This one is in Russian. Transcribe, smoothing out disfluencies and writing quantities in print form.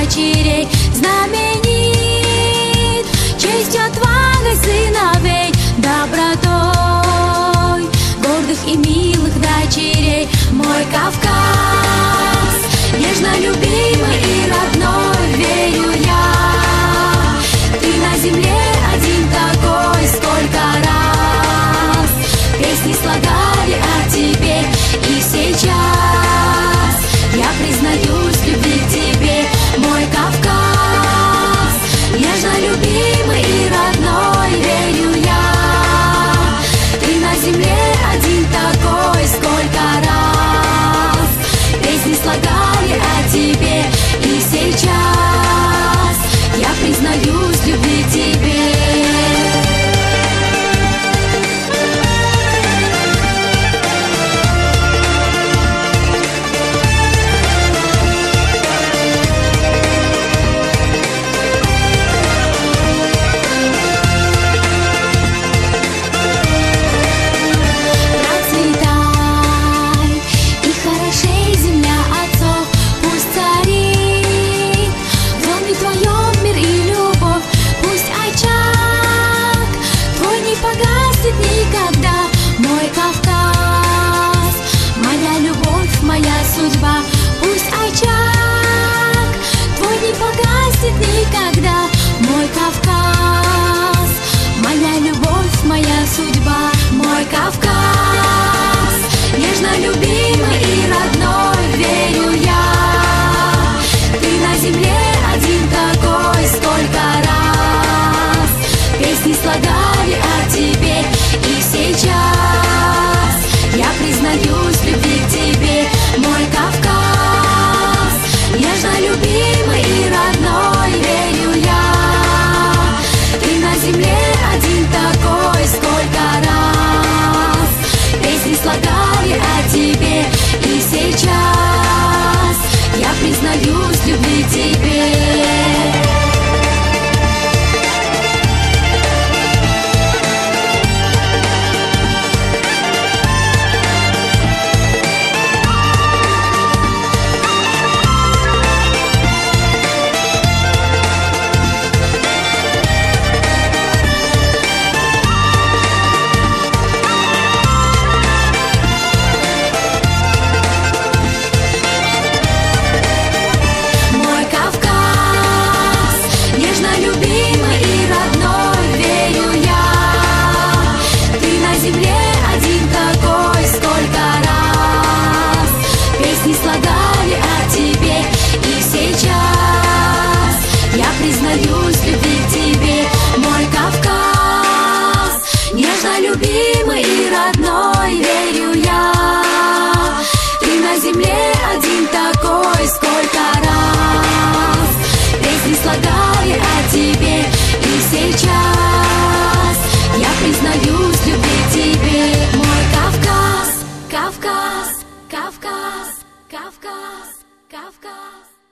дочерей знаменит честью, отвагой сыновей, добротой гордых и милых дочерей. Мой Кавказ, нежно любимый и родной, верю я, ты на земле один такой. Сколько раз песни слагали о тебе, и сейчас я признаюсь в любви к тебе. Мой Кавказ, нежно любимый и родной, верю я, ты на земле один такой. Сколько раз песни слагали о тебе, и сейчас я признаюсь в любви к тебе. Пусть очаг твой не погасит никогда. Мой Кавказ, моя любовь, моя судьба. Мой Кавказ, нежно любимый и родной, верю я, ты на земле один такой. Сколько раз песни слагали о тебе, и сейчас я признаюсь в любви к тебе. Мой Кавказ, нежно любимый и родной, верю я, ты на земле один такой. Сколько раз песни слагали о тебе, и сейчас я признаюсь в любви к тебе. Слагали о тебе, и сейчас я признаюсь в любви к тебе. Мой Кавказ, нежно любимый и родной, верю я, ты на земле один такой. Сколько раз песни слагали о тебе, и сейчас я признаюсь в любви к тебе. Мой Кавказ, Кавказ, Кавказ, Кавказ, Кавказ.